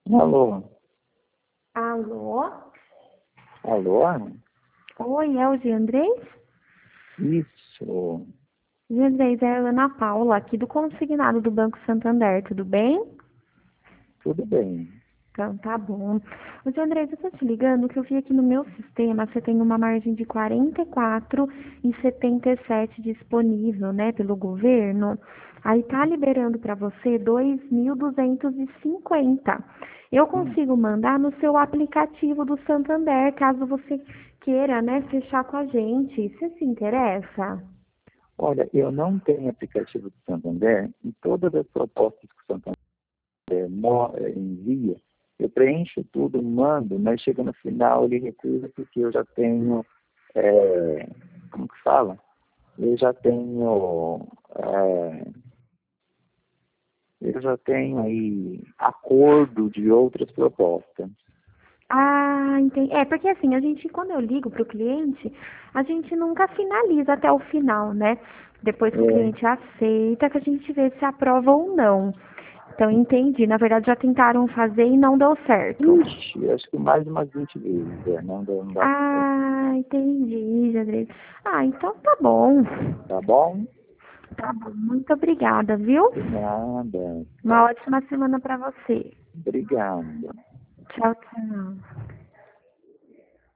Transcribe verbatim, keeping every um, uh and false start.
Alô? Alô? Alô? Oi, é o Giandrés? Isso. Giandrés, é a Ana Paula, aqui do consignado do Banco Santander, tudo bem? Tudo bem. Então, tá bom. O Giandrés, eu tô te ligando que eu vi aqui no meu sistema, você tem uma margem de quarenta e quatro e setenta e sete disponível, né, pelo governo. Aí tá liberando para você dois mil duzentos e cinquenta. Eu Hum. consigo mandar no seu aplicativo do Santander, caso você queira, né, fechar com a gente. Você se interessa? Olha, eu não tenho aplicativo do Santander e todas as propostas que o Santander mo- eh, envia, eu preencho tudo, mando, mas chega no final ele recusa porque eu já tenho, eh, como que fala? Eu já tenho, eh, eu já tenho aí acordo de outras propostas. Ah, entendi. É, porque assim, a gente, quando eu ligo para o cliente, a gente nunca finaliza até o final, né? Depois que o É, cliente aceita, que a gente vê se aprova ou não. Então, entendi. Na verdade, já tentaram fazer e não deu certo. ixi, acho que mais umas vinte vezes, é, não, dá- não dá certo. Ah, entendi, Jadrei. Ah, então tá bom. Tá bom? Tá bom. Muito obrigada, viu? De nada. Uma ótima semana para você. Obrigado. Tchau, tchau.